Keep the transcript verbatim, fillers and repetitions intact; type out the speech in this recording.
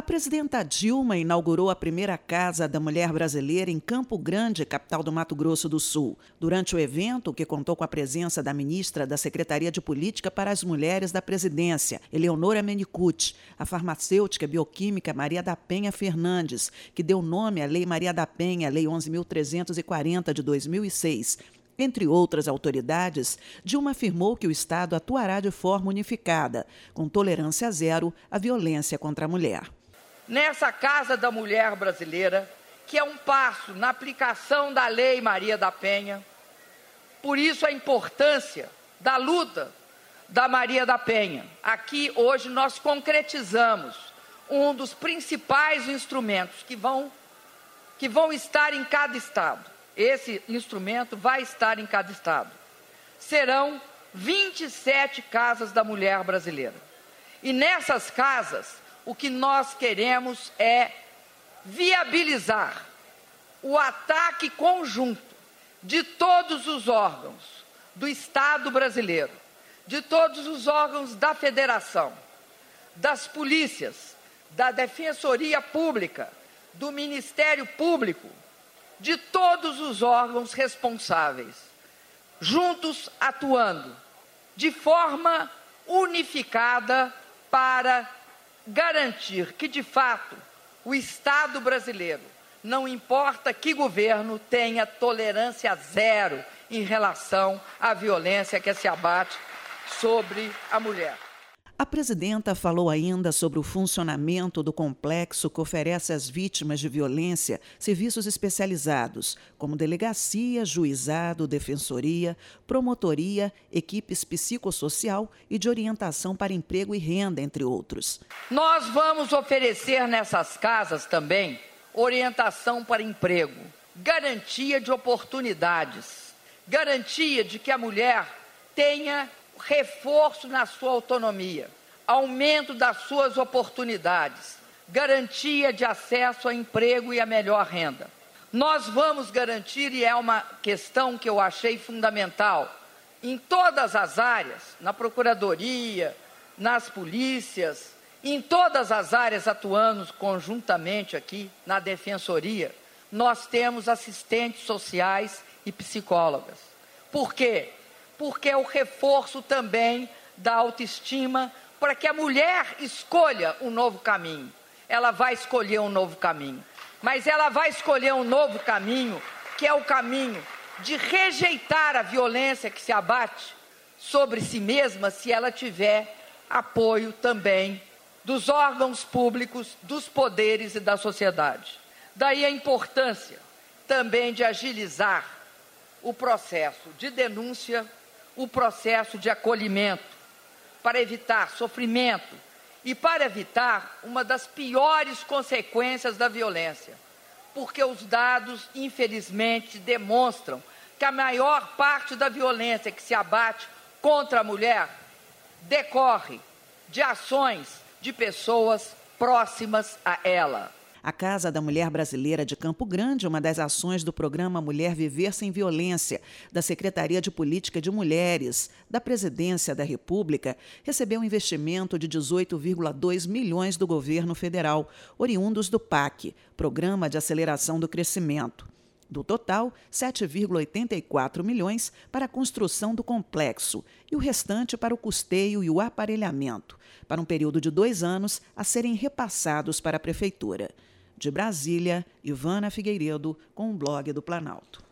A presidenta Dilma inaugurou a primeira Casa da Mulher Brasileira em Campo Grande, capital do Mato Grosso do Sul. Durante o evento, que contou com a presença da ministra da Secretaria de Política para as Mulheres da Presidência, Eleonora Menicucci, a farmacêutica bioquímica Maria da Penha Fernandes, que deu nome à Lei Maria da Penha, Lei onze mil trezentos e quarenta de dois mil e seis, entre outras autoridades, Dilma afirmou que o Estado atuará de forma unificada, com tolerância zero à violência contra a mulher. Nessa Casa da Mulher Brasileira, que é um passo na aplicação da Lei Maria da Penha, por isso a importância da luta da Maria da Penha. Aqui, hoje, nós concretizamos um dos principais instrumentos que vão, que vão estar em cada estado. Esse instrumento vai estar em cada estado. Serão vinte e sete casas da mulher brasileira. E nessas casas, o que nós queremos é viabilizar o ataque conjunto de todos os órgãos do Estado brasileiro, de todos os órgãos da Federação, das polícias, da Defensoria Pública, do Ministério Público, de todos os órgãos responsáveis, juntos atuando de forma unificada para garantir que, de fato, o Estado brasileiro, não importa que governo, tenha tolerância zero em relação à violência que se abate sobre a mulher. A presidenta falou ainda sobre o funcionamento do complexo que oferece às vítimas de violência serviços especializados, como delegacia, juizado, defensoria, promotoria, equipes psicossocial e de orientação para emprego e renda, entre outros. Nós vamos oferecer nessas casas também orientação para emprego, garantia de oportunidades, garantia de que a mulher tenha reforço na sua autonomia, aumento das suas oportunidades, garantia de acesso a emprego e a melhor renda. Nós vamos garantir, e é uma questão que eu achei fundamental, em todas as áreas, na Procuradoria, nas polícias, em todas as áreas atuando conjuntamente aqui, na Defensoria, nós temos assistentes sociais e psicólogas. Por quê? Porque é o reforço também da autoestima para que a mulher escolha um novo caminho. Ela vai escolher um novo caminho, mas ela vai escolher um novo caminho, que é o caminho de rejeitar a violência que se abate sobre si mesma, se ela tiver apoio também dos órgãos públicos, dos poderes e da sociedade. Daí a importância também de agilizar o processo de denúncia, o processo de acolhimento, para evitar sofrimento e para evitar uma das piores consequências da violência, porque os dados, infelizmente, demonstram que a maior parte da violência que se abate contra a mulher decorre de ações de pessoas próximas a ela. A Casa da Mulher Brasileira de Campo Grande, uma das ações do programa Mulher Viver Sem Violência, da Secretaria de Política de Mulheres, da Presidência da República, recebeu um investimento de dezoito vírgula dois milhões do governo federal, oriundos do P A C, Programa de Aceleração do Crescimento. Do total, sete vírgula oitenta e quatro milhões para a construção do complexo e o restante para o custeio e o aparelhamento, para um período de dois anos a serem repassados para a Prefeitura. De Brasília, Ivana Figueiredo, com o Blog do Planalto.